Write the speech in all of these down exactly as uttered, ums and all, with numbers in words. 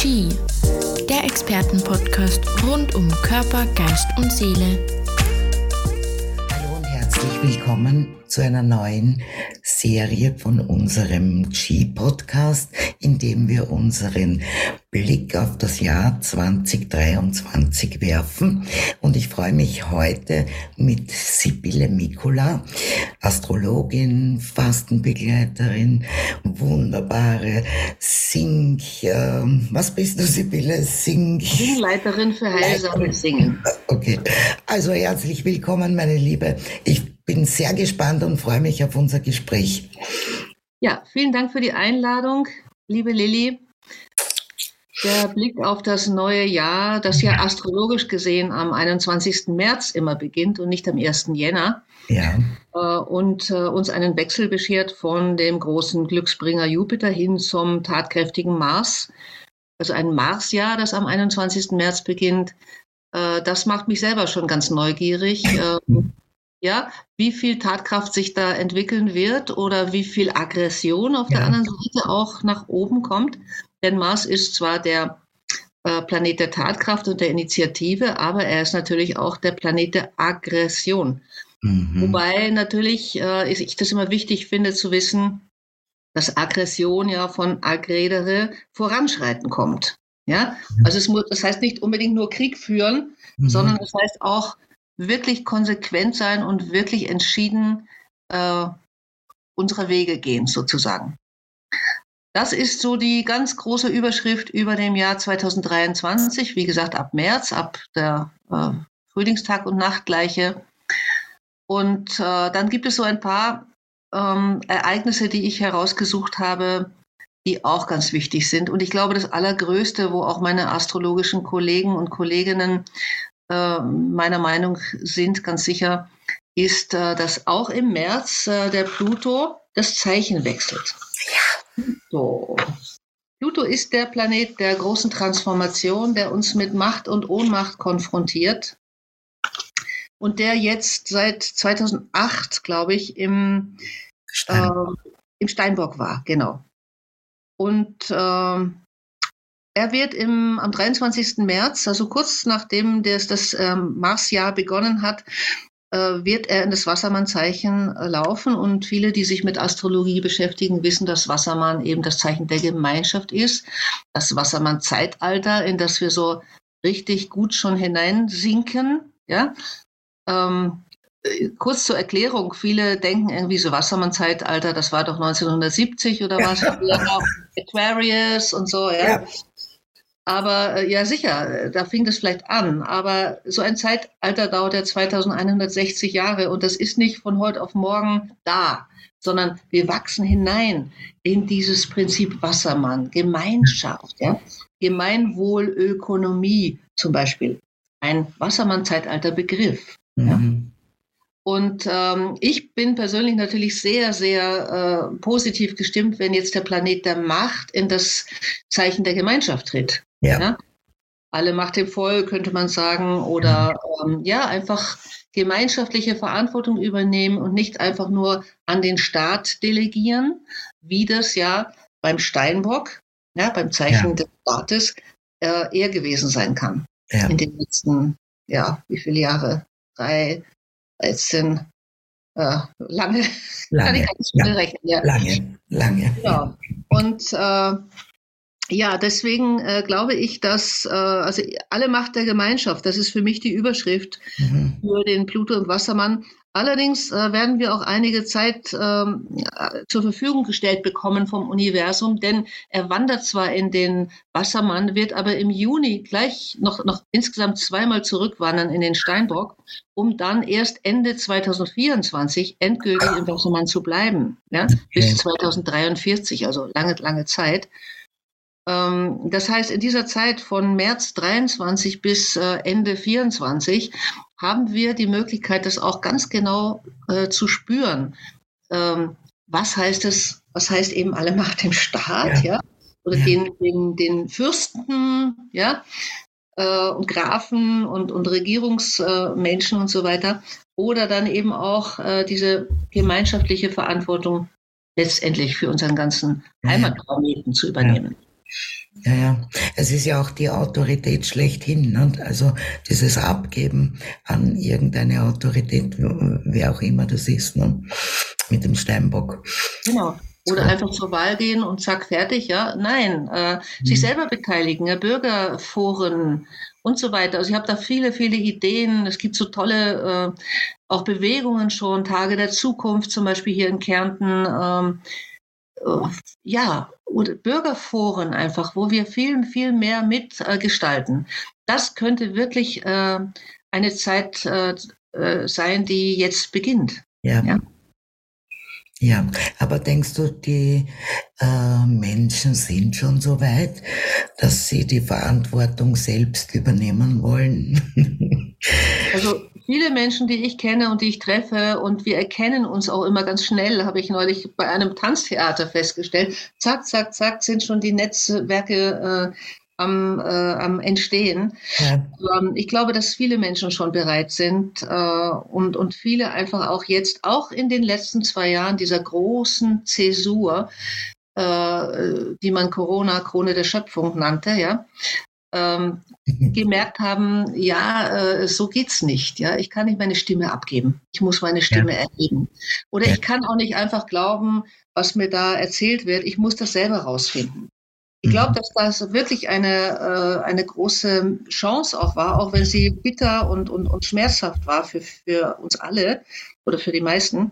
Chi, der Expertenpodcast rund um Körper, Geist und Seele. Hallo und herzlich willkommen zu einer neuen Serie von unserem Chi-Podcast, in dem wir unseren Blick auf das Jahr zwanzig dreiundzwanzig werfen. Und ich freue mich heute mit Sibylle Mikula, Astrologin, Fastenbegleiterin, wunderbare Sing... Äh, was bist du, Sibylle? Sing... Singleiterin für heilsames Singen. Okay, also herzlich willkommen, meine Liebe. Ich bin sehr gespannt und freue mich auf unser Gespräch. Ja, vielen Dank für die Einladung, liebe Lilly. Der Blick auf das neue Jahr, das ja astrologisch gesehen am einundzwanzigsten März immer beginnt und nicht am ersten Jänner. Ja. Und äh, uns einen Wechsel beschert von dem großen Glücksbringer Jupiter hin zum tatkräftigen Mars. Also ein Marsjahr, das am einundzwanzigsten März beginnt. Äh, das macht mich selber schon ganz neugierig. Äh, ja, wie viel Tatkraft sich da entwickeln wird oder wie viel Aggression auf ja. der anderen Seite auch nach oben kommt. Denn Mars ist zwar der äh, Planet der Tatkraft und der Initiative, aber er ist natürlich auch der Planet der Aggression. Mhm. Wobei natürlich äh, ich das immer wichtig finde zu wissen, dass Aggression ja von aggredere voranschreiten kommt. Ja, also es muss, das heißt nicht unbedingt nur Krieg führen, mhm. sondern das heißt auch wirklich konsequent sein und wirklich entschieden äh, unsere Wege gehen sozusagen. Das ist so die ganz große Überschrift über dem Jahr zwanzig dreiundzwanzig, wie gesagt ab März, ab der äh, Frühlingstag- und Nachtgleiche. Und äh, dann gibt es so ein paar ähm, Ereignisse, die ich herausgesucht habe, die auch ganz wichtig sind. Und ich glaube, das Allergrößte, wo auch meine astrologischen Kollegen und Kolleginnen äh, meiner Meinung sind, ganz sicher, ist, äh, dass auch im März äh, der Pluto das Zeichen wechselt. So. Pluto ist der Planet der großen Transformation, der uns mit Macht und Ohnmacht konfrontiert. Und der jetzt seit zweitausendacht, glaube ich, im, Stein. äh, im Steinbock war, genau. Und äh, er wird im, am dreiundzwanzigsten März, also kurz nachdem das, das ähm, Marsjahr begonnen hat, äh, wird er in das Wassermann-Zeichen äh, laufen. Und viele, die sich mit Astrologie beschäftigen, wissen, dass Wassermann eben das Zeichen der Gemeinschaft ist. Das Wassermann-Zeitalter, in das wir so richtig gut schon hineinsinken, ja. Ähm, kurz zur Erklärung, viele denken irgendwie so Wassermann-Zeitalter, das war doch neunzehnhundertsiebzig oder was, Aquarius und so, ja. ja. Aber äh, ja sicher, da fing das vielleicht an, aber so ein Zeitalter dauert ja zweitausendeinhundertsechzig Jahre und das ist nicht von heute auf morgen da, sondern wir wachsen hinein in dieses Prinzip Wassermann, Gemeinschaft, ja, Gemeinwohlökonomie zum Beispiel, ein Wassermann-Zeitalter-Begriff. Ja. Mhm. Und ähm, ich bin persönlich natürlich sehr, sehr äh, positiv gestimmt, wenn jetzt der Planet der Macht in das Zeichen der Gemeinschaft tritt. Ja. Ja? Alle Macht im Volk, könnte man sagen, oder ähm, ja, einfach gemeinschaftliche Verantwortung übernehmen und nicht einfach nur an den Staat delegieren, wie das ja beim Steinbock, ja, beim Zeichen ja. des Staates, äh, eher gewesen sein kann. Ja. In den letzten, ja, wie viele Jahre? Drei, dreizehn, äh, lange, lange, kann ich gar nicht mehr rechnen. Ja. Lange, lange. Ja. Und äh, ja, deswegen äh, glaube ich, dass äh, also alle Macht der Gemeinschaft, das ist für mich die Überschrift mhm. für den Pluto und Wassermann. Allerdings äh, werden wir auch einige Zeit ähm, zur Verfügung gestellt bekommen vom Universum, denn er wandert zwar in den Wassermann, wird aber im Juni gleich noch, noch insgesamt zweimal zurückwandern in den Steinbock, um dann erst Ende zweitausendvierundzwanzig endgültig im Wassermann zu bleiben, ja, okay. bis zweitausenddreiundvierzig, also lange, lange Zeit. Ähm, das heißt, in dieser Zeit von März dreiundzwanzig bis äh, Ende vierundzwanzig haben wir die Möglichkeit, das auch ganz genau äh, zu spüren. Ähm, was heißt es, was heißt eben alle Macht im Staat, ja, ja? Oder ja. Den, den, den Fürsten, ja, äh, und Grafen und, und Regierungsmenschen äh, und so weiter. Oder dann eben auch äh, diese gemeinschaftliche Verantwortung letztendlich für unseren ganzen Heimatplaneten zu übernehmen. Ja, ja. Es ist ja auch die Autorität schlechthin. Ne? Also dieses Abgeben an irgendeine Autorität, wer auch immer das ist, ne? Mit dem Steinbock. Genau. Oder so. Einfach zur Wahl gehen und zack, fertig, ja. Nein, äh, mhm. sich selber beteiligen, ja, Bürgerforen und so weiter. Also ich habe da viele, viele Ideen. Es gibt so tolle äh, auch Bewegungen schon, Tage der Zukunft, zum Beispiel hier in Kärnten. Ähm, äh, ja, oder Bürgerforen einfach, wo wir viel, viel mehr mitgestalten. Äh, das könnte wirklich äh, eine Zeit äh, sein, die jetzt beginnt. Ja. ja. Ja, aber denkst du, die äh, Menschen sind schon so weit, dass sie die Verantwortung selbst übernehmen wollen? Also viele Menschen, die ich kenne und die ich treffe, und wir erkennen uns auch immer ganz schnell, habe ich neulich bei einem Tanztheater festgestellt, zack, zack, zack, sind schon die Netzwerke äh, am, äh, am Entstehen. Ja. Ähm, ich glaube, dass viele Menschen schon bereit sind äh, und, und viele einfach auch jetzt, auch in den letzten zwei Jahren dieser großen Zäsur, äh, die man Corona, Krone der Schöpfung nannte, ja, ähm, gemerkt haben, ja, äh, so geht's nicht. Ja, ich kann nicht meine Stimme abgeben. Ich muss meine Stimme ja. erheben. Oder ja. ich kann auch nicht einfach glauben, was mir da erzählt wird. Ich muss das selber rausfinden. Ich glaube, dass das wirklich eine, äh, eine große Chance auch war, auch wenn sie bitter und, und, und schmerzhaft war für, für uns alle oder für die meisten,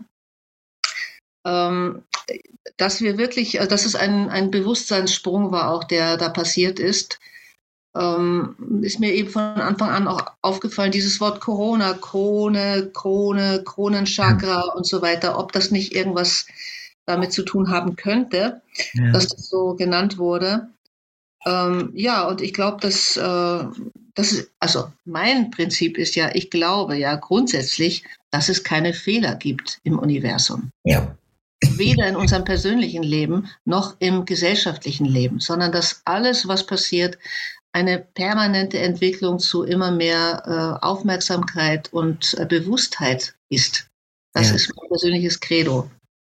ähm, dass wir wirklich, äh, dass es ein, ein Bewusstseinssprung war auch, der da passiert ist. Ähm, ist mir eben von Anfang an auch aufgefallen, dieses Wort Corona, Krone, Krone, Kronenchakra und so weiter, ob das nicht irgendwas damit zu tun haben könnte, ja. dass das so genannt wurde. Ähm, ja, und ich glaube, dass, äh, das ist, also mein Prinzip ist ja, ich glaube ja grundsätzlich, dass es keine Fehler gibt im Universum. Ja. Weder in unserem persönlichen Leben noch im gesellschaftlichen Leben, sondern dass alles, was passiert, eine permanente Entwicklung zu immer mehr äh, Aufmerksamkeit und äh, Bewusstheit ist. Das ja. ist mein persönliches Credo.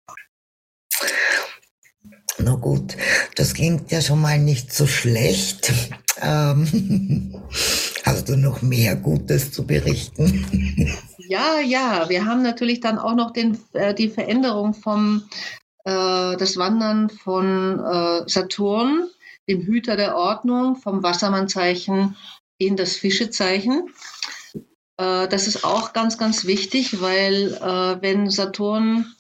Na gut, das klingt ja schon mal nicht so schlecht. Ähm, hast du noch mehr Gutes zu berichten? Ja, ja, wir haben natürlich dann auch noch den, äh, die Veränderung vom äh, das Wandern von äh, Saturn, dem Hüter der Ordnung, vom Wassermannzeichen in das Fischezeichen. Äh, das ist auch ganz, ganz wichtig, weil äh, wenn Saturn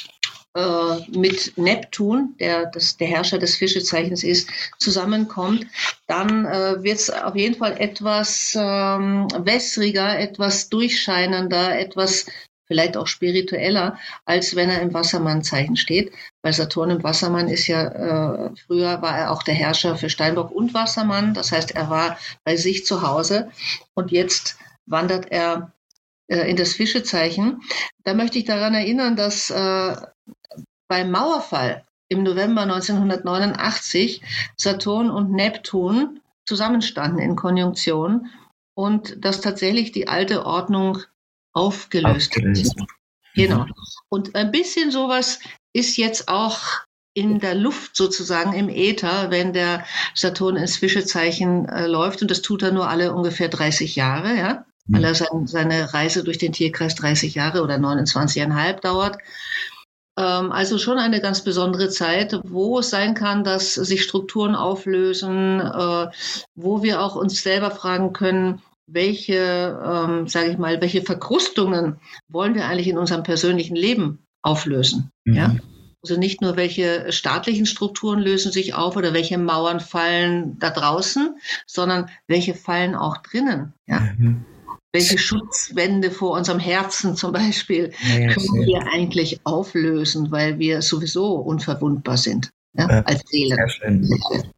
mit Neptun, der das, der Herrscher des Fischezeichens ist, zusammenkommt, dann äh, wird es auf jeden Fall etwas ähm, wässriger, etwas durchscheinender, etwas vielleicht auch spiritueller, als wenn er im Wassermannzeichen steht. Weil Saturn im Wassermann ist ja, äh, früher war er auch der Herrscher für Steinbock und Wassermann, das heißt, er war bei sich zu Hause und jetzt wandert er äh, in das Fischezeichen. Da möchte ich daran erinnern, dass äh, beim Mauerfall im November neunzehnhundertneunundachtzig Saturn und Neptun zusammenstanden in Konjunktion und dass tatsächlich die alte Ordnung aufgelöst Aufgelöst. hat. Genau. Und ein bisschen sowas ist jetzt auch in der Luft sozusagen, im Äther, wenn der Saturn ins Fischezeichen äh, läuft. Und das tut er nur alle ungefähr dreißig Jahre, ja, mhm. weil er sein, seine Reise durch den Tierkreis dreißig Jahre oder neunundzwanzig Komma fünf dauert. Also schon eine ganz besondere Zeit, wo es sein kann, dass sich Strukturen auflösen, äh, wo wir auch uns selber fragen können, welche, ähm, sage ich mal, welche Verkrustungen wollen wir eigentlich in unserem persönlichen Leben auflösen? Mhm. Ja? Also nicht nur, welche staatlichen Strukturen lösen sich auf oder welche Mauern fallen da draußen, sondern welche fallen auch drinnen. Ja? Mhm. Welche Schutzwände vor unserem Herzen zum Beispiel ja, können ja. wir eigentlich auflösen, weil wir sowieso unverwundbar sind, ja, ja, als Seelen. Sehr schön.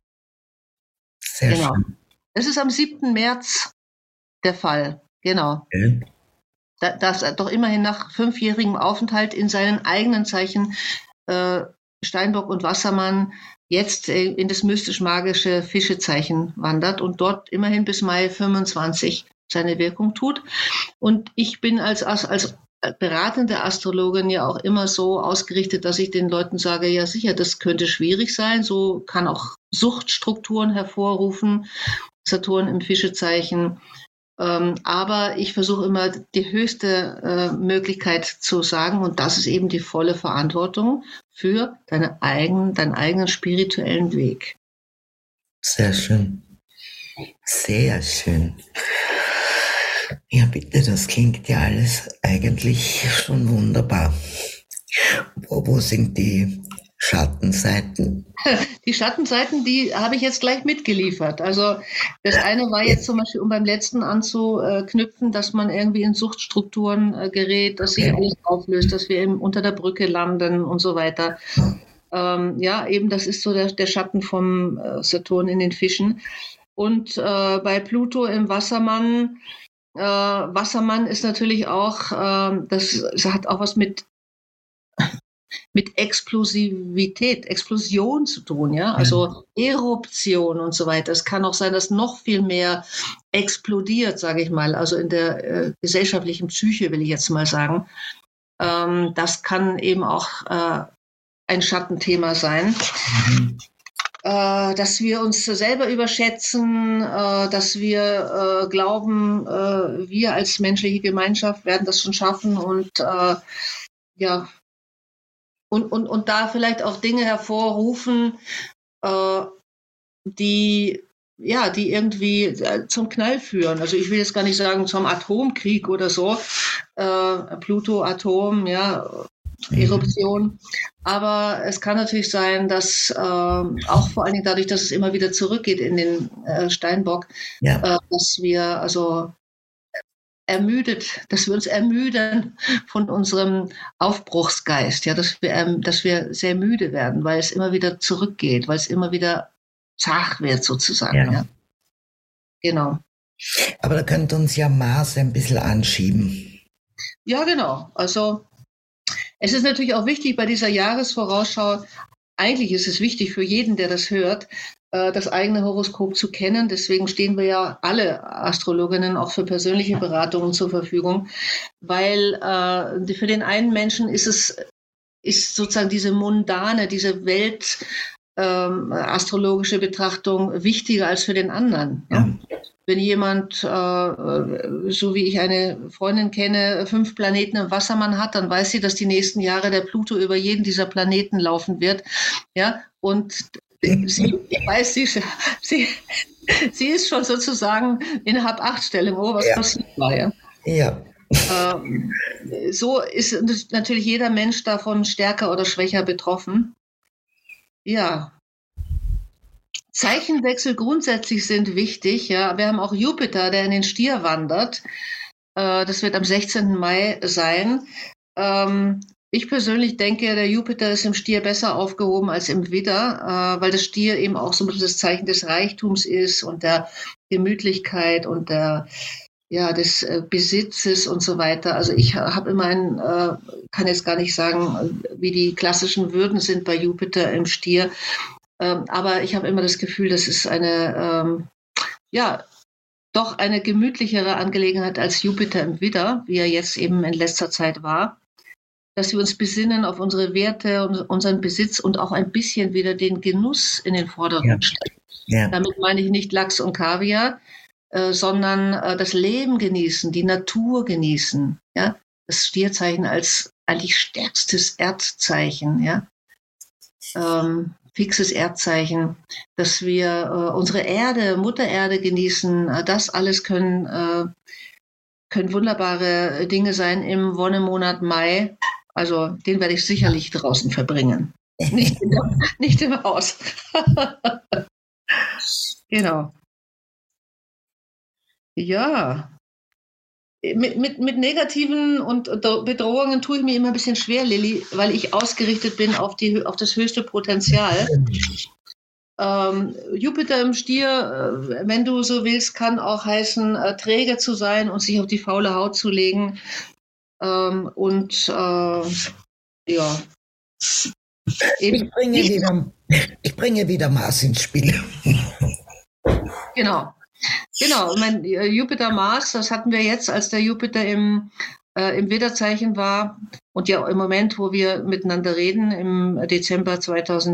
Sehr genau. schön. Das ist am siebten März der Fall, genau. Okay. Da, dass er doch immerhin nach fünfjährigem Aufenthalt in seinen eigenen Zeichen äh, Steinbock und Wassermann jetzt äh, in das mystisch-magische Fischezeichen wandert und dort immerhin bis Mai fünfundzwanzig seine Wirkung tut. Und ich bin als, als beratende Astrologin ja auch immer so ausgerichtet, dass ich den Leuten sage, ja sicher, das könnte schwierig sein, so kann auch Suchtstrukturen hervorrufen. Saturn im Fischezeichen. Ähm, aber ich versuche immer die höchste äh, Möglichkeit zu sagen, und das ist eben die volle Verantwortung für deine eigenen, deinen eigenen spirituellen Weg. Sehr schön. Sehr schön. Ja, bitte, das klingt ja alles eigentlich schon wunderbar. Wo, wo sind die Schattenseiten? Die Schattenseiten, die habe ich jetzt gleich mitgeliefert. Also das eine war jetzt zum Beispiel, um beim letzten anzuknüpfen, dass man irgendwie in Suchtstrukturen äh, gerät, dass sich alles auflöst, dass wir eben unter der Brücke landen und so weiter. Ähm, ja, eben das ist so der, der Schatten vom äh, Saturn in den Fischen. Und äh, bei Pluto im Wassermann, äh, Wassermann ist natürlich auch, äh, das, das hat auch was mit mit Explosivität, Explosion zu tun, ja, also Eruption und so weiter. Es kann auch sein, dass noch viel mehr explodiert, sage ich mal, also in der äh, gesellschaftlichen Psyche, will ich jetzt mal sagen. Ähm, das kann eben auch äh, ein Schattenthema sein. Mhm. Äh, dass wir uns selber überschätzen, äh, dass wir äh, glauben, äh, wir als menschliche Gemeinschaft werden das schon schaffen und äh, ja, Und, und, und da vielleicht auch Dinge hervorrufen, äh, die, ja, die irgendwie äh, zum Knall führen. Also ich will jetzt gar nicht sagen zum Atomkrieg oder so, äh, Pluto, Atom, ja, Eruption. Aber es kann natürlich sein, dass äh, auch vor allen Dingen dadurch, dass es immer wieder zurückgeht in den äh, Steinbock, ja. äh, dass wir also ermüdet, dass wir uns ermüden von unserem Aufbruchsgeist, ja, dass wir, ähm, dass wir sehr müde werden, weil es immer wieder zurückgeht, weil es immer wieder zart wird sozusagen. Ja. Ja. Genau. Aber da könnte uns ja Mars ein bisschen anschieben. Ja, genau. Also es ist natürlich auch wichtig bei dieser Jahresvorausschau, eigentlich ist es wichtig für jeden, der das hört, das eigene Horoskop zu kennen. Deswegen stehen wir ja alle Astrologinnen auch für persönliche Beratungen zur Verfügung, weil äh, für den einen Menschen ist es ist sozusagen diese mundane, diese Welt ähm, astrologische Betrachtung wichtiger als für den anderen. Ja? Ja. Wenn jemand, äh, so wie ich eine Freundin kenne, fünf Planeten im Wassermann hat, dann weiß sie, dass die nächsten Jahre der Pluto über jeden dieser Planeten laufen wird. Ja, und Sie, ich weiß, sie, sie, sie ist schon sozusagen in Hab-Acht-Stellung, oh, was ja. passiert war. Ja. ja. Ähm, so ist natürlich jeder Mensch davon stärker oder schwächer betroffen. Ja. Zeichenwechsel grundsätzlich sind wichtig. Ja. Wir haben auch Jupiter, der in den Stier wandert. Äh, das wird am sechzehnten Mai sein. Ähm, Ich persönlich denke, der Jupiter ist im Stier besser aufgehoben als im Widder, äh, weil das Stier eben auch so das Zeichen des Reichtums ist und der Gemütlichkeit und der, ja, des äh, Besitzes und so weiter. Also ich habe immer ein, äh, kann jetzt gar nicht sagen, wie die klassischen Würden sind bei Jupiter im Stier, ähm, aber ich habe immer das Gefühl, das ist eine, ähm, ja, doch eine gemütlichere Angelegenheit als Jupiter im Widder, wie er jetzt eben in letzter Zeit war. Dass wir uns besinnen auf unsere Werte und unseren Besitz und auch ein bisschen wieder den Genuss in den Vordergrund ja. stellen. Ja. Damit meine ich nicht Lachs und Kaviar, äh, sondern äh, das Leben genießen, die Natur genießen. Ja? Das Stierzeichen als eigentlich stärkstes Erdzeichen, ja? ähm, fixes Erdzeichen, dass wir äh, unsere Erde, Mutter Erde genießen. Äh, das alles können, äh, können wunderbare Dinge sein im Wonnemonat Mai. Also den werde ich sicherlich draußen verbringen. Nicht, in der, nicht im Haus. Genau. Ja. Mit, mit, mit negativen und Bedrohungen tue ich mir immer ein bisschen schwer, Lilly, weil ich ausgerichtet bin auf, die, auf das höchste Potenzial. Ähm, Jupiter im Stier, äh, wenn du so willst, kann auch heißen, äh, träge zu sein und sich auf die faule Haut zu legen. Ähm, und äh, ja. Ich bringe, wieder, ich bringe wieder Mars ins Spiel. Genau. Genau. Mein Jupiter-Mars, das hatten wir jetzt, als der Jupiter im, äh, im Widderzeichen war und ja im Moment, wo wir miteinander reden, im Dezember zweitausendvierundzwanzig,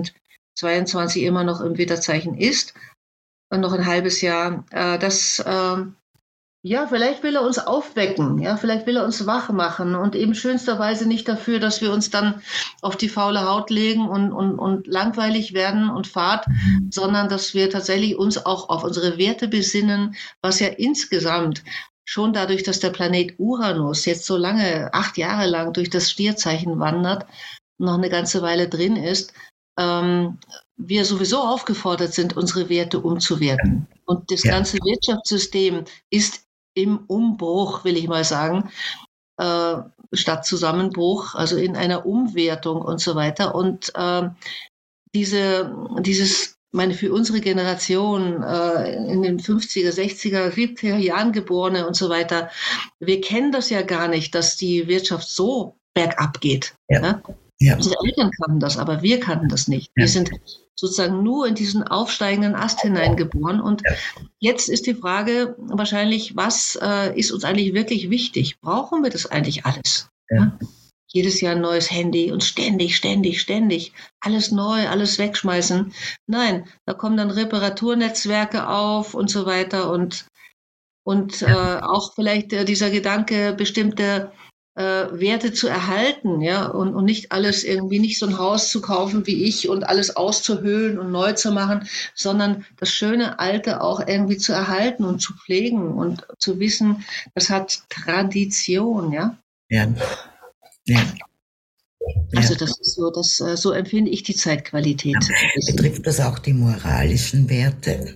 zweiundzwanzig immer noch im Widderzeichen ist und noch ein halbes Jahr, äh, das, äh, ja, vielleicht will er uns aufwecken, ja, vielleicht will er uns wach machen und eben schönsterweise nicht dafür, dass wir uns dann auf die faule Haut legen und, und, und langweilig werden und fad, sondern dass wir tatsächlich uns auch auf unsere Werte besinnen, was ja insgesamt schon dadurch, dass der Planet Uranus jetzt so lange, acht Jahre lang durch das Stierzeichen wandert, noch eine ganze Weile drin ist, ähm, wir sowieso aufgefordert sind, unsere Werte umzuwerten. Und das ja. ganze Wirtschaftssystem ist im Umbruch, will ich mal sagen, äh, statt Zusammenbruch, also in einer Umwertung und so weiter. Und äh, diese, dieses, meine, für unsere Generation, äh, in den fünfziger, sechziger, siebziger Jahren Geborene und so weiter, wir kennen das ja gar nicht, dass die Wirtschaft so bergab geht. Ja. Ja? Ja. Unsere Eltern kannten das, aber wir kannten das nicht. Ja. Wir sind sozusagen nur in diesen aufsteigenden Ast hineingeboren. Und jetzt ist die Frage wahrscheinlich, was äh, ist uns eigentlich wirklich wichtig? Brauchen wir das eigentlich alles? Ja. Ja? Jedes Jahr ein neues Handy und ständig, ständig, ständig alles neu, alles wegschmeißen. Nein, da kommen dann Reparaturnetzwerke auf und so weiter. Und, und äh, auch vielleicht äh, dieser Gedanke, bestimmte Äh, Werte zu erhalten, ja, und, und nicht alles irgendwie, nicht so ein Haus zu kaufen wie ich und alles auszuhöhlen und neu zu machen, sondern das schöne Alte auch irgendwie zu erhalten und zu pflegen und zu wissen, das hat Tradition, ja. Ja. Ja. Also das ist so, das, so empfinde ich die Zeitqualität. Ja. Betrifft das auch die moralischen Werte?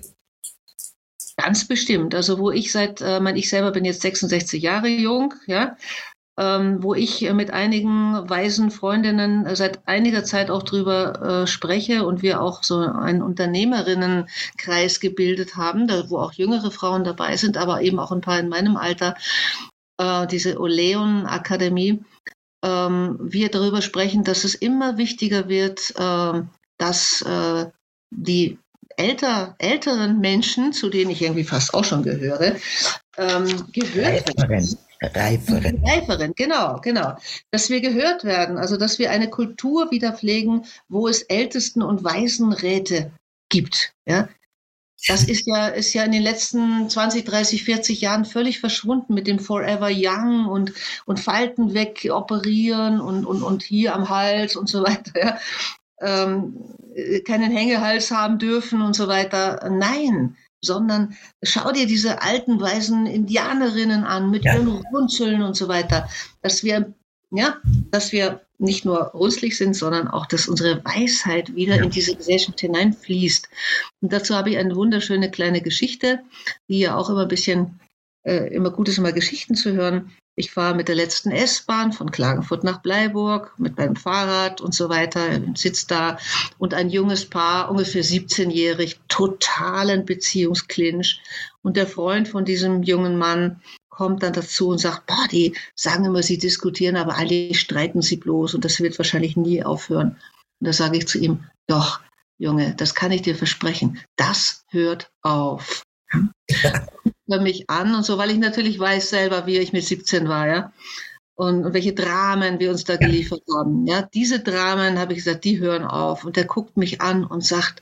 Ganz bestimmt. Also wo ich seit, äh, mein, ich selber bin jetzt sechsundsechzig Jahre jung, ja, Ähm, wo ich mit einigen weisen Freundinnen seit einiger Zeit auch drüber äh, spreche und wir auch so einen Unternehmerinnenkreis gebildet haben, da, wo auch jüngere Frauen dabei sind, aber eben auch ein paar in meinem Alter, äh, diese Oleon-Akademie, ähm, wir darüber sprechen, dass es immer wichtiger wird, äh, dass äh, die älter, älteren Menschen, zu denen ich irgendwie fast auch schon gehöre, ähm, gehört werden. Reiferen. Reiferen, genau, genau. Dass wir gehört werden, also dass wir eine Kultur wieder pflegen, wo es Ältesten- und Waisenräte gibt. Ja? Das ist ja, ist ja in den letzten zwanzig, dreißig, vierzig Jahren völlig verschwunden mit dem Forever Young und, und Falten weg operieren und, und, und hier am Hals und so weiter. Ja? Ähm, keinen Hängehals haben dürfen und so weiter. Nein. Sondern schau dir diese alten, weisen Indianerinnen an mit ja. ihren Runzeln und so weiter, dass wir, ja, dass wir nicht nur runzlig sind, sondern auch, dass unsere Weisheit wieder ja. in diese Gesellschaft hineinfließt. Und dazu habe ich eine wunderschöne kleine Geschichte, die ja auch immer ein bisschen, äh, immer gut ist, immer Geschichten zu hören. Ich fahre mit der letzten S-Bahn von Klagenfurt nach Bleiburg mit meinem Fahrrad und so weiter, sitzt da und ein junges Paar, ungefähr siebzehnjährig, totalen Beziehungsklinch. Und der Freund von diesem jungen Mann kommt dann dazu und sagt, boah, die sagen immer, sie diskutieren, aber eigentlich streiten sie bloß und das wird wahrscheinlich nie aufhören. Und da sage ich zu ihm, doch, Junge, das kann ich dir versprechen, das hört auf. Ja. Hör mich an und so, weil ich natürlich weiß selber, wie ich mit siebzehn war, ja. Und, und welche Dramen wir uns da geliefert haben. Ja, diese Dramen, habe ich gesagt, die hören auf. Und der guckt mich an und sagt,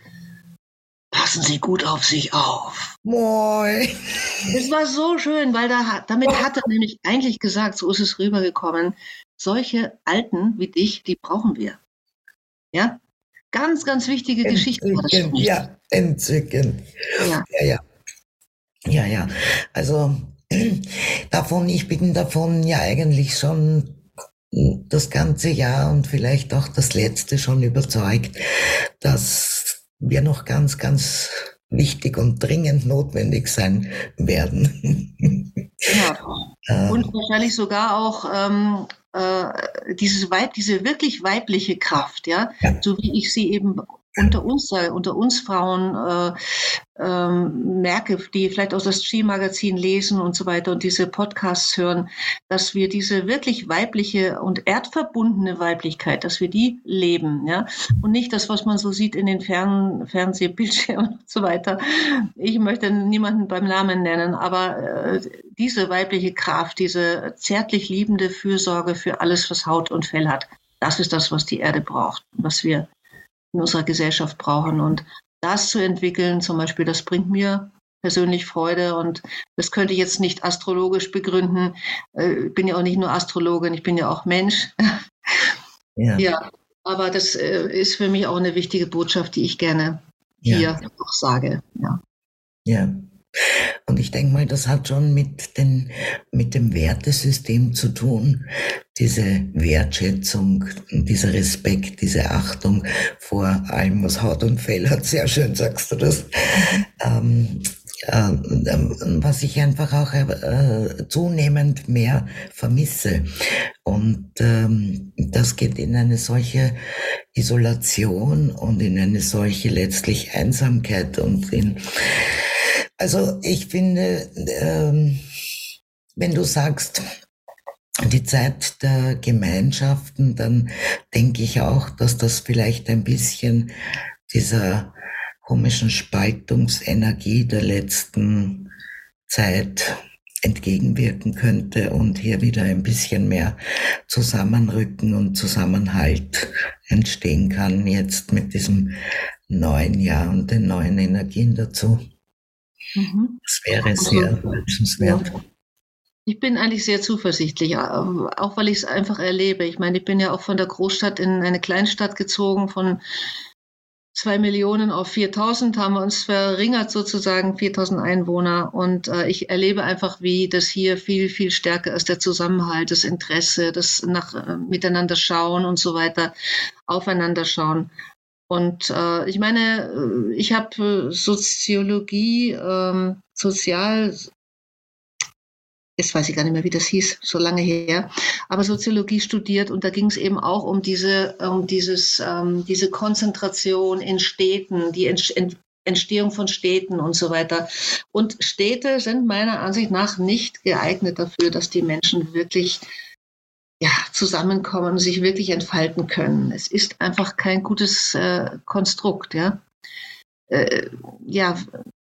passen Sie gut auf sich auf. Moin. Es war so schön, weil da, damit hat er nämlich eigentlich gesagt, so ist es rübergekommen, solche Alten wie dich, die brauchen wir. Ja, ganz, ganz wichtige Geschichte war das für mich. Ja, entzückend. Ja, ja, ja. Ja, ja, also davon, ich bin davon ja eigentlich schon das ganze Jahr und vielleicht auch das letzte schon überzeugt, dass wir noch ganz, ganz wichtig und dringend notwendig sein werden. Ja, und wahrscheinlich sogar auch ähm, äh, dieses Weib, diese wirklich weibliche Kraft, ja, ja. So wie ich sie eben unter uns, äh, unter uns Frauen äh, ähm, merke, die vielleicht auch das Chi-Magazin lesen und so weiter und diese Podcasts hören, dass wir diese wirklich weibliche und erdverbundene Weiblichkeit, dass wir die leben, ja, und nicht das, was man so sieht in den Fern- Fernsehbildschirmen und so weiter. Ich möchte niemanden beim Namen nennen, aber äh, diese weibliche Kraft, diese zärtlich liebende Fürsorge für alles, was Haut und Fell hat, das ist das, was die Erde braucht, was wir in unserer Gesellschaft brauchen. Und das zu entwickeln, zum Beispiel, das bringt mir persönlich Freude, und das könnte ich jetzt nicht astrologisch begründen. Ich bin ja auch nicht nur Astrologin, ich bin ja auch Mensch. Ja. Ja, aber das ist für mich auch eine wichtige Botschaft, die ich gerne hier Ja. auch sage. Ja. Ja. Und ich denke mal, das hat schon mit, den, mit dem Wertesystem zu tun, diese Wertschätzung, dieser Respekt, diese Achtung vor allem, was Haut und Fell hat. Sehr schön sagst du das. Ähm, äh, was ich einfach auch äh, zunehmend mehr vermisse. Und ähm, das geht in eine solche Isolation und in eine solche letztlich Einsamkeit und in Also ich finde, ähm, wenn du sagst, die Zeit der Gemeinschaften, dann denke ich auch, dass das vielleicht ein bisschen dieser komischen Spaltungsenergie der letzten Zeit entgegenwirken könnte und hier wieder ein bisschen mehr Zusammenrücken und Zusammenhalt entstehen kann, jetzt mit diesem neuen Jahr und den neuen Energien dazu. Mhm. Das wäre sehr wünschenswert. Ich bin eigentlich sehr zuversichtlich, auch weil ich es einfach erlebe. Ich meine, ich bin ja auch von der Großstadt in eine Kleinstadt gezogen, von zwei Millionen auf viertausend haben wir uns verringert sozusagen, viertausend Einwohner. Und äh, ich erlebe einfach, wie das hier viel, viel stärker ist, der Zusammenhalt, das Interesse, das nach äh, miteinander schauen und so weiter, aufeinander schauen. Und äh, ich meine, ich habe Soziologie, ähm, Sozial, jetzt weiß ich gar nicht mehr, wie das hieß, so lange her, aber Soziologie studiert, und da ging es eben auch um diese, um dieses, ähm, diese Konzentration in Städten, die Ent- Entstehung von Städten und so weiter. Und Städte sind meiner Ansicht nach nicht geeignet dafür, dass die Menschen wirklich ja, zusammenkommen und sich wirklich entfalten können. Es ist einfach kein gutes äh, Konstrukt, ja. Äh, ja.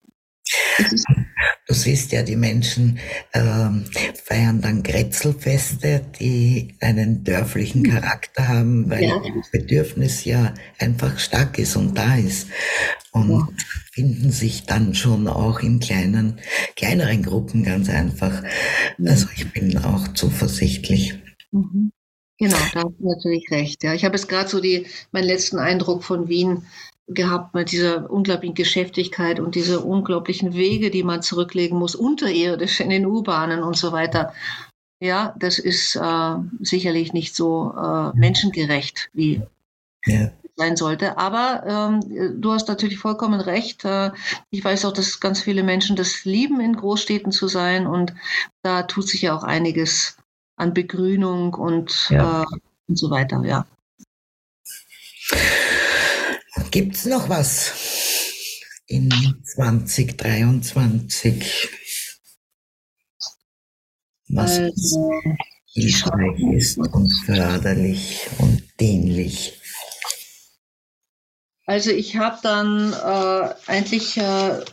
Du siehst ja, die Menschen ähm, feiern dann Grätzelfeste, die einen dörflichen Charakter haben, weil ja. das Bedürfnis ja einfach stark ist und da ist. Und ja. finden sich dann schon auch in kleinen, kleineren Gruppen ganz einfach. Ja. Also ich bin auch zuversichtlich. Mhm. Genau, da hast du natürlich recht. Ja, ich habe jetzt gerade so die, meinen letzten Eindruck von Wien gehabt mit dieser unglaublichen Geschäftigkeit und diese unglaublichen Wege, die man zurücklegen muss, unterirdisch in den U-Bahnen und so weiter. Ja, das ist äh, sicherlich nicht so äh, menschengerecht, wie ja. sein sollte. Aber ähm, du hast natürlich vollkommen recht. Äh, ich weiß auch, dass ganz viele Menschen das lieben, in Großstädten zu sein, und da tut sich ja auch einiges an Begrünung und, ja. äh, und so weiter, ja. Gibt's noch was in zwanzig dreiundzwanzig, was also, hilfreich ist und förderlich und dienlich? Also ich habe dann äh, eigentlich äh,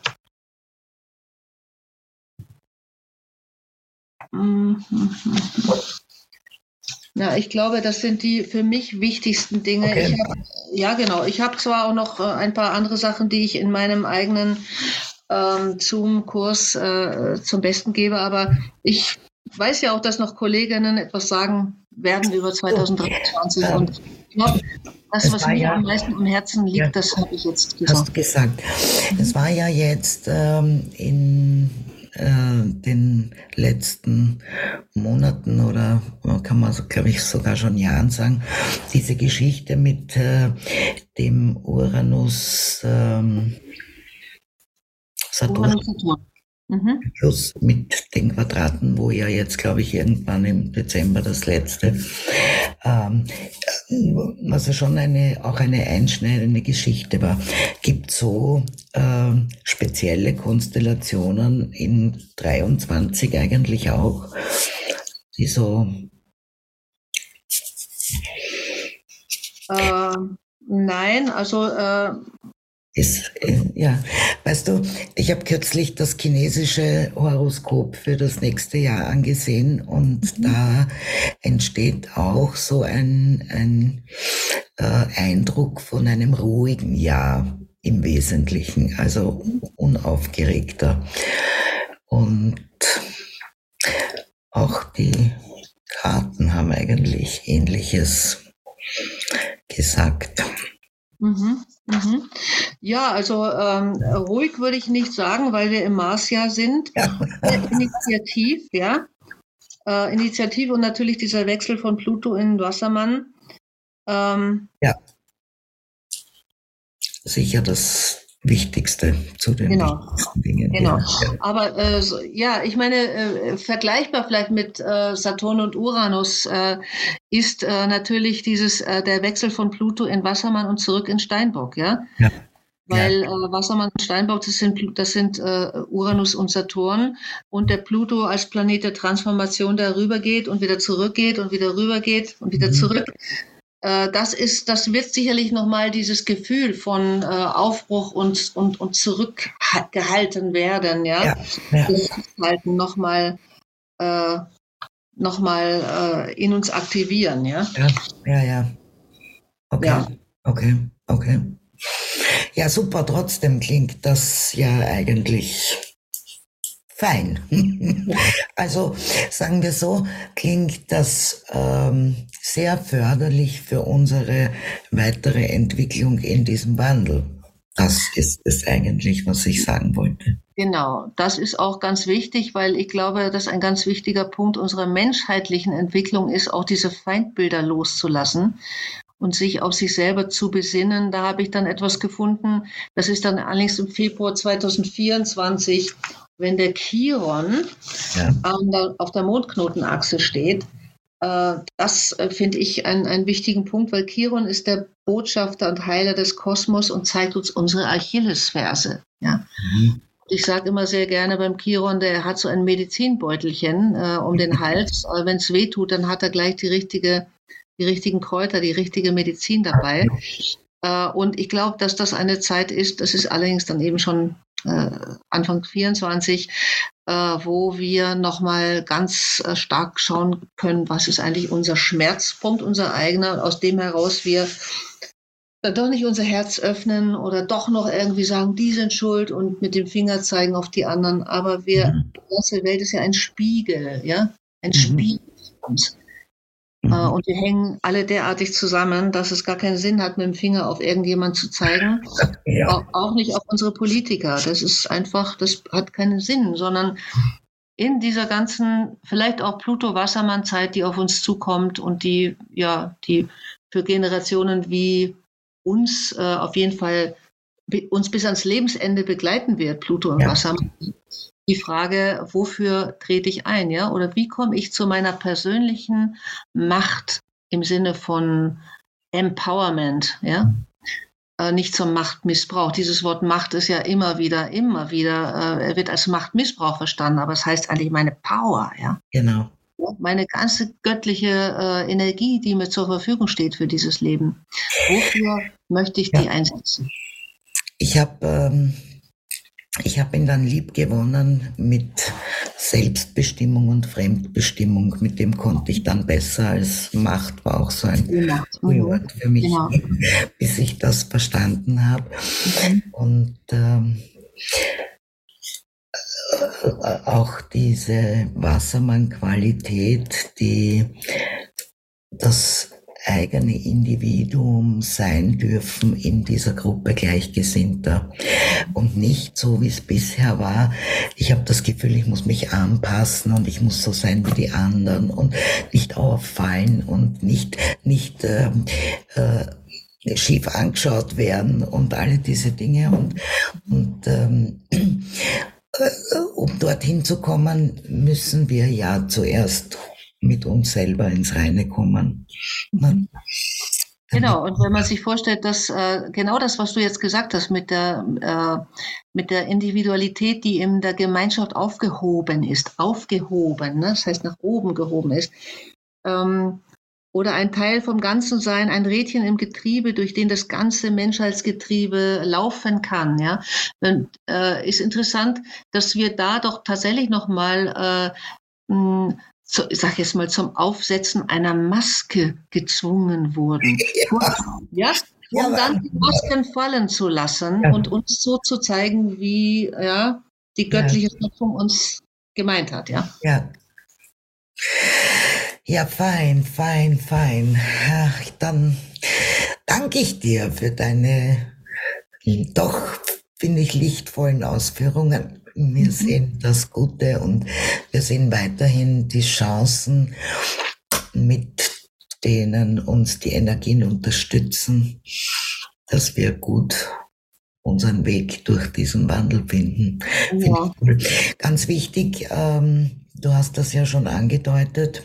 Ja, ich glaube, das sind die für mich wichtigsten Dinge. Okay. Ich hab, ja, genau. Ich habe zwar auch noch äh, ein paar andere Sachen, die ich in meinem eigenen ähm, Zoom-Kurs äh, zum Besten gebe, aber ich weiß ja auch, dass noch Kolleginnen etwas sagen werden über zwanzig dreiundzwanzig. Oh. Und ich glaube, das, es was mir ja, am meisten am Herzen liegt, ja, das habe ich jetzt gesagt. Hast du gesagt. Es war ja jetzt ähm, in den letzten Monaten oder kann man, so, glaube ich, sogar schon Jahren sagen, diese Geschichte mit äh, dem Uranus ähm, Saturn, Uranus Saturn. Mhm. Plus mit den Quadraten, wo ja jetzt, glaube ich, irgendwann im Dezember das letzte, ähm, also schon eine, auch eine einschneidende Geschichte war. Gibt so äh, spezielle Konstellationen in dreiundzwanzig eigentlich auch, die so... Äh, nein, also... Äh Ist, äh, ja, weißt du, ich habe kürzlich das chinesische Horoskop für das nächste Jahr angesehen und mhm. da entsteht auch so ein, ein äh, Eindruck von einem ruhigen Jahr im Wesentlichen, also unaufgeregter. Und auch die Karten haben eigentlich Ähnliches gesagt. Mhm, mhm. Ja, also ähm, ruhig würde ich nicht sagen, weil wir im Marsjahr sind. Ja. Initiativ, ja. Äh, Initiativ und natürlich dieser Wechsel von Pluto in Wassermann. Ähm, ja. Sicher das Wichtigste zu den genau. wichtigsten Dingen. Genau. Ja. Aber äh, so, ja, ich meine, äh, vergleichbar vielleicht mit äh, Saturn und Uranus äh, ist äh, natürlich dieses äh, der Wechsel von Pluto in Wassermann und zurück in Steinbock, ja. ja. Weil äh, Wassermann und Steinbock, das sind, das sind äh, Uranus und Saturn und der Pluto als Planet der Transformation, der rübergeht und wieder zurückgeht und wieder rübergeht und wieder mhm. zurück. Äh, das ist, das wird sicherlich nochmal dieses Gefühl von äh, Aufbruch und, und, und zurückgehalten werden, ja. ja, ja. Das Halten nochmal äh, noch mal, äh, in uns aktivieren, ja. Ja, ja, ja. Okay, ja. okay, okay. Ja, super, trotzdem klingt das ja eigentlich fein. Also sagen wir so, klingt das ähm, sehr förderlich für unsere weitere Entwicklung in diesem Wandel. Das ist es eigentlich, was ich sagen wollte. Genau, das ist auch ganz wichtig, weil ich glaube, dass ein ganz wichtiger Punkt unserer menschheitlichen Entwicklung ist, auch diese Feindbilder loszulassen und sich auf sich selber zu besinnen. Da habe ich dann etwas gefunden, das ist dann allerdings im Februar zweitausendvierundzwanzig, wenn der Chiron ja. an der, auf der Mondknotenachse steht. Äh, das äh, finde ich einen, einen wichtigen Punkt, weil Chiron ist der Botschafter und Heiler des Kosmos und zeigt uns unsere Achillesferse. Ja. Mhm. Ich sage immer sehr gerne beim Chiron, der hat so ein Medizinbeutelchen äh, um den Hals. Wenn es weh tut, dann hat er gleich die richtige die richtigen Kräuter, die richtige Medizin dabei. Äh, und ich glaube, dass das eine Zeit ist, das ist allerdings dann eben schon äh, Anfang vierundzwanzig, äh, wo wir nochmal ganz äh, stark schauen können, was ist eigentlich unser Schmerzpunkt, unser eigener, und aus dem heraus wir dann doch nicht unser Herz öffnen oder doch noch irgendwie sagen, die sind schuld und mit dem Finger zeigen auf die anderen. Aber wir, mhm. die ganze Welt ist ja ein Spiegel, ja, ein mhm. Spiegel von uns. Mhm. Und wir hängen alle derartig zusammen, dass es gar keinen Sinn hat, mit dem Finger auf irgendjemand zu zeigen. Ja. Auch nicht auf unsere Politiker. Das ist einfach, das hat keinen Sinn, sondern in dieser ganzen, vielleicht auch Pluto-Wassermann-Zeit, die auf uns zukommt und die, ja, die für Generationen wie uns äh, auf jeden Fall uns bis ans Lebensende begleiten wird, Pluto und ja. Wassermann. Die Frage, wofür trete ich ein, ja? Oder wie komme ich zu meiner persönlichen Macht im Sinne von Empowerment, ja? Äh, nicht zum Machtmissbrauch. Dieses Wort Macht ist ja immer wieder, immer wieder, äh, wird als Machtmissbrauch verstanden, aber es heißt eigentlich meine Power, ja? Genau. Meine ganze göttliche äh, Energie, die mir zur Verfügung steht für dieses Leben. Wofür möchte ich die ja. einsetzen? Ich habe ähm Ich habe ihn dann lieb gewonnen mit Selbstbestimmung und Fremdbestimmung. Mit dem konnte ich dann besser als Macht, war auch so ein Wort für mich, genau. bis ich das verstanden habe. Mhm. Und ähm, auch diese Wassermann-Qualität, die das eigene Individuum sein dürfen in dieser Gruppe Gleichgesinnter und nicht so, wie es bisher war. Ich habe das Gefühl, ich muss mich anpassen und ich muss so sein wie die anderen und nicht auffallen und nicht nicht äh, äh, schief angeschaut werden und alle diese Dinge und und ähm, um dorthin zu kommen, müssen wir ja zuerst mit uns selber ins Reine kommen. Ne? Genau, und wenn man sich vorstellt, dass äh, genau das, was du jetzt gesagt hast, mit der, äh, mit der Individualität, die in der Gemeinschaft aufgehoben ist, aufgehoben, ne? Das heißt nach oben gehoben ist, ähm, oder ein Teil vom Ganzen sein, ein Rädchen im Getriebe, durch den das ganze Menschheitsgetriebe laufen kann. Ja, und, äh, ist interessant, dass wir da doch tatsächlich noch mal, äh, mh, so, ich sag jetzt mal, zum Aufsetzen einer Maske gezwungen wurden. Ja, ja, um dann die Masken fallen zu lassen ja. und uns so zu zeigen, wie ja, die göttliche Schöpfung ja. uns gemeint hat. Ja. Ja. Ja, fein, fein, fein. Ach, dann danke ich dir für deine doch, finde ich, lichtvollen Ausführungen. Wir mhm. sehen das Gute und wir sehen weiterhin die Chancen, mit denen uns die Energien unterstützen, dass wir gut unseren Weg durch diesen Wandel finden. Ja. Cool. Ganz wichtig, ähm, du hast das ja schon angedeutet,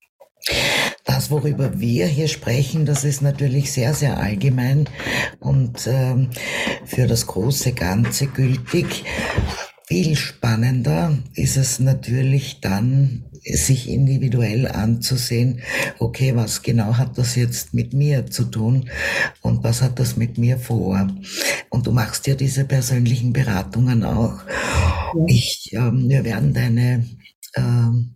das, worüber wir hier sprechen, das ist natürlich sehr, sehr allgemein und ähm, für das große Ganze gültig. Viel spannender ist es natürlich dann, sich individuell anzusehen, okay, was genau hat das jetzt mit mir zu tun und was hat das mit mir vor? Und du machst ja diese persönlichen Beratungen auch. Ich, ähm, wir werden deine ähm,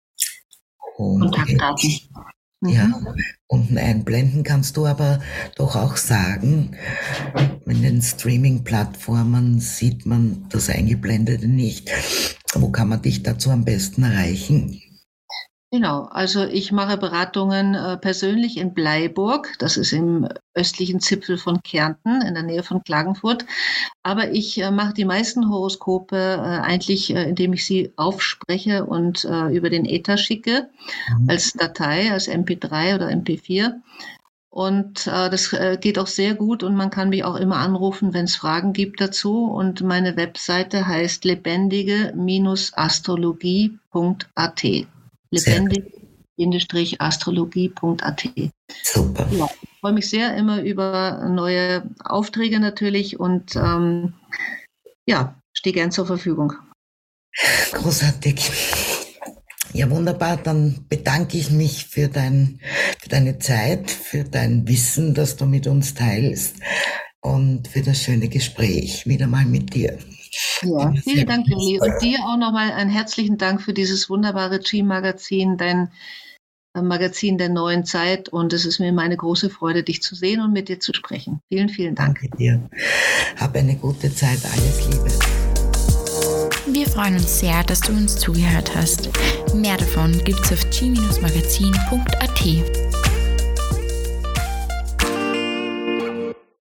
Kontaktdaten. Ja, unten einblenden. Kannst du aber doch auch sagen, in den Streaming-Plattformen sieht man das Eingeblendete nicht. Wo kann man dich dazu am besten erreichen? Genau, also ich mache Beratungen äh, persönlich in Bleiburg, das ist im östlichen Zipfel von Kärnten, in der Nähe von Klagenfurt. Aber ich äh, mache die meisten Horoskope äh, eigentlich, äh, indem ich sie aufspreche und äh, über den Äther schicke, mhm. als Datei, als M P drei oder M P vier. Und äh, das äh, geht auch sehr gut und man kann mich auch immer anrufen, wenn es Fragen gibt dazu. Und meine Webseite heißt lebendige Astrologie Punkt a t. lebendig Astrologie Punkt a t. Super. Ja, ich freue mich sehr immer über neue Aufträge natürlich und ähm, ja, stehe gern zur Verfügung. Großartig. Ja, wunderbar. Dann bedanke ich mich für, dein, für deine Zeit, für dein Wissen, das du mit uns teilst und für das schöne Gespräch wieder mal mit dir. Ja, vielen Dank, Lili. Und dir auch nochmal einen herzlichen Dank für dieses wunderbare Chi-Magazin, dein Magazin der neuen Zeit. Und es ist mir meine große Freude, dich zu sehen und mit dir zu sprechen. Vielen, vielen Dank. Danke dir. Hab eine gute Zeit. Alles Liebe. Wir freuen uns sehr, dass du uns zugehört hast. Mehr davon gibt's auf chi Bindestrich magazin Punkt a t.